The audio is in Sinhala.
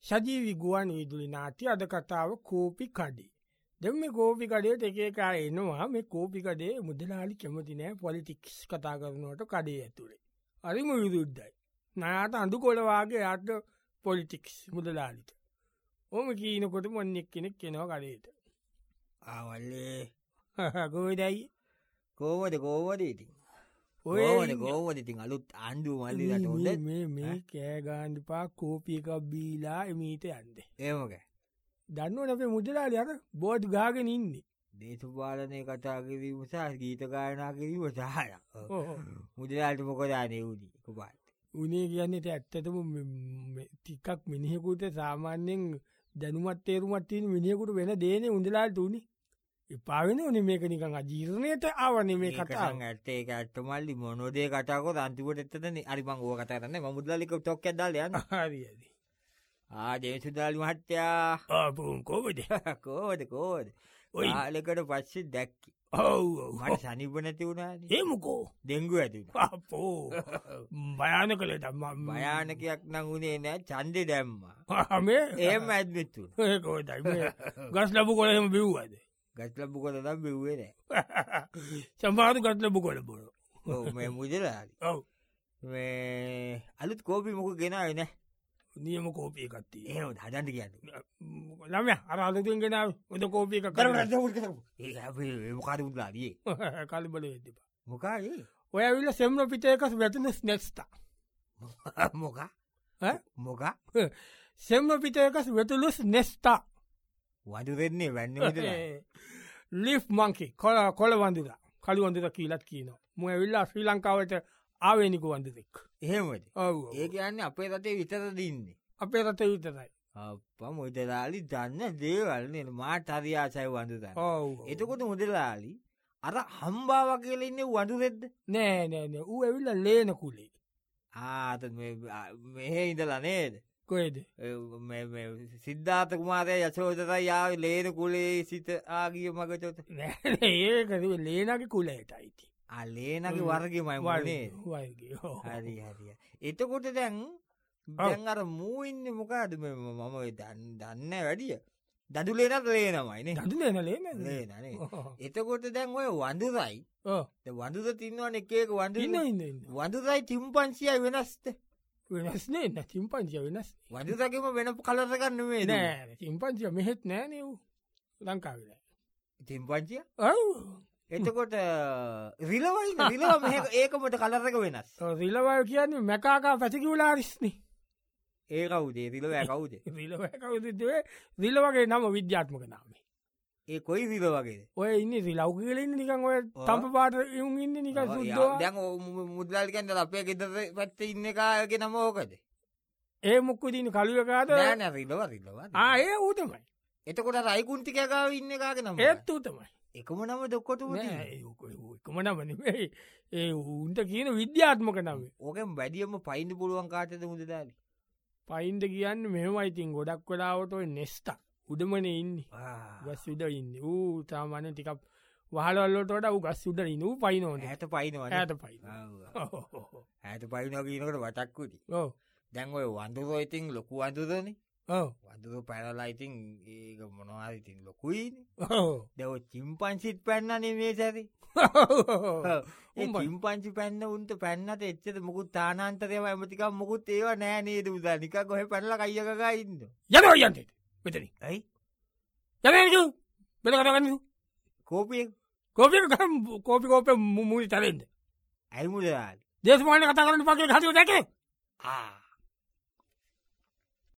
සජීවි ගුවන් විදුලි නාට්‍ය අද කතාව කෝපි කඩේ. දැන් මේ කෝපි කඩේට එක එක අය එනවා මේ කෝපි කඩේ මුදලාලි කැමති නෑ පොලිටික්ස් කතා කරනවට කඩේ ඇතුලේ. හරිම විරුද්ධයි. නායට අඳු කොළ වාගේ යට පොලිටික්ස් මුදලාලිට. ඔහොම කියනකොට මොන්නෙක් කෙනෙක් එනවා කඩේට. ආවල්ලේ කොහෙදයි? කෝවද ඉතින් කෝවද ඉතින් අලුත් ආණ්ඩුව මල්ලිලට හොඳ මේ කෑ ගාන්න එපා කෝපි එකක් බීලා එමීට යන්න. ඒමක දන්නවනේ අපේ මුදලාලි අර බෝඩ් ගහගෙන ඉන්නේ. දේශපාලනය කතා කිරීම සහ ගීත ගායනා කිරීම සහය මුදලාලට මොකද අනේ උනේ කොහොමද? උනේ කියන්නේ ඇත්තටම ටිකක් මිනිහෙකුට සාමාන්‍යයෙන් දැනුමත් තේරුමත් තියෙන මිනිහෙකුට වෙන දේනේ මුදලාලට උනේ. එපා වෙන උනේ මේක නිකන් අජීර්ණයට ආවනේ මේ කතාව. ඇත්ත ඒක ඇත්ත මල්ලි මොනෝදේ කතා කරලා අන්තිමට එතනනේ. හරි මම ඕක කතා කරන්නේ මම මුදලාලික ටොක් එකක් දාලා යන්න. හරි හරි. දේශුදාලි මහත්තයා කොහොමද? කෝවද ඔය ආලෙකට පස්සේ දැක්කි. ඔව් මට සනීප නැති වුණානේ. ඒ මොකෝ? ඩෙන්ගු ඇති වුණා. අපෝ භයානකලට භයානකයක් නම් උනේ නෑ ඡන්දේ දැම්මා. මේ එහෙම ඇඩ්මිට් වුණා. ඒක කොහෙදයි මේ ගස් ලැබු කොහෙම බිව්වද? ගස් ලැබු කොළ නම් බිව්වේ නෑ. සමහරු ගස් ලැබු කොළ බොන. ඔව් මේ මුදලාලි. ඔව් මේ අලුත් කෝපි මොකක් ගෙනාවේ නෑ. නියම කෝපි එකක් තියෙනවා. එහෙම හදන්න කියන්නේ. ළමයා අර අලුතින් ගෙනාවේ හොඳ කෝපි එකක් කරගන්න. ඒක අපි මොකද මුදලාලි? කලබල වෙන්න එපා. මොකයි? ඔය ඇවිල්ලා සෙම්ර පිටේක වැටෙන ස්නැක්ස්ටා. මොක? මොක? සෙම්ර පිටේක වැටුළු ස්නැක්ස්ටා. වඳු දෙන්නේ වැන්නේ මුදලාලි. ලිෆ් මංකි කොළ වඳුරා. කළු වඳුරා කියලාත් කියනවා. මම ඇවිල්ලා ශ්‍රී ලංකාවට ආවේනික වඳුරෙක්. එහෙමද? ඔව්. ඒ කියන්නේ අපේ රටේ විතරද ඉන්නේ. අපේ රටේ විතරයි. අප්පා මුදලාලි දන්න දේවල් නේ මාට හරි ආසයි වඳුරා. ඔව්. එතකොට මුදලාලි අර හම්බාවා කියලා ඉන්නේ වඳුරෙද්ද? නෑ. ඌ ඇවිල්ලා ලේන කුලේ. මෙහෙ ඉඳලා නේද? කොහෙද? මේ සිද්ධාර්ථ කුමාරයා යශෝදරා ආවේ ලේන කුලේ සිට ආගිය මගට. නෑ ඒක ලේනගේ කුලයටයි. ලේනගේ වර්ගෙමයි මොනේ. වර්ගේ. හරි. එතකොට දැන් අර මූ ඉන්නේ මොකද මම දන්නේ වැඩිය. දඩුලේනත් ලේනමයි නේ. දඩුලේන ලේනනේ. එතකොට දැන් ඔය වඳුරයි. වඳුර තින්නවනේ එක එක වඳුර. ඉන්න. වඳුරයි චිම්පන්සියයි වෙනස්ද? වෙනස් නේ චිම්පන්සිය වෙනස්. වඳුරගේම වෙන කලර් එකක් නෙමෙයි. නෑ චිම්පන්සිය මෙහෙත් නෑනේ ඌ. ලංකාවේ නෑ. චිම්පන්සිය? ඔව්. එතකොට රිලව මෙහෙ ඒකමට කලර් එක වෙනස්. රිලවය කියන්නේ මැකාකා පැතිකියුලාරිස්නේ. ඒ කවුද? රිලවය කවුද? රිලවය කවුද? රිලවගේ නම විද්‍යාත්මක නාමය. ඒ කොයි රිල වගේද? ඔය ඉන්නේ රිලව් කියලා ඉන්නේ නිකන් ඔය තඹ පාට යුන් ඉන්නේ නිකන් සුද්ධෝ. දැන් මුදලාලි කියන්නේ අපේ ගෙදර පැත්තේ ඉන්න කාගේ නම ඕකද? ඒ මුක්කු දින කළු එකාද? නෑ රිලව. ඒ ඌ තමයි. එතකොට අර අයිකුන්තික ගාව ඉන්න කාගේ නම? ඒත් ඌ තමයි. එකම නම දෙකොටම නෑ එකම නම නෙමෙයි. ඒ උන්ට කියන විද්‍යාත්මක නම. ඕකෙන් වැඩියම පයින්න පුළුවන් කාටද මුදලාලි? පයින්ද කියන්නේ මෙහෙමයි ඉතින් ගොඩක් වෙලාවට ඔය නෙස්ටා උඩමනේ ඉන්නේ. ගස් උඩ ඉන්නේ. ඌ සාමාන්‍යයෙන් ටිකක් වහලවල් වලට වඩා ඌ ගස් උඩ ඉන්නේ. ඌ පයින්නෝනේ. ඈත පයින්නවා. ඈත පයින්නවා කියනකොට වටක් උටි. ඔව්. දැන් ඔය වඳුරෝ ඉතින් ලොකු වඳුරනේ. ඔව්. වඳුරෝ පැනලා ඉතින් ඒක මොනවා හරි ඉතින් ලොකුයිනේ. ඔව්. දැන් ඔය චිම්පන්සිත් පැන්නනේ මේ සැරේ. ඒ චිම්පන්සි පැන්න උන්ට පැන්නට එච්චර මොකුත් තානාන්තරයම ඇමතිකම් මොකුත් ඒවා නෑ නේද උදා නිකන් කොහෙ පැනලා කයියක ගා ඉන්න. යනවා යන්නේ. මෙතනින්. ඇයි? යන්නේ මෙතන කතා කරන්නේ. කෝපි මූලි තරෙන්ද. ඇයි මුදලාලි? දේශපාලනේ කතා කරන්න පස්සේ හදිව දැකේ.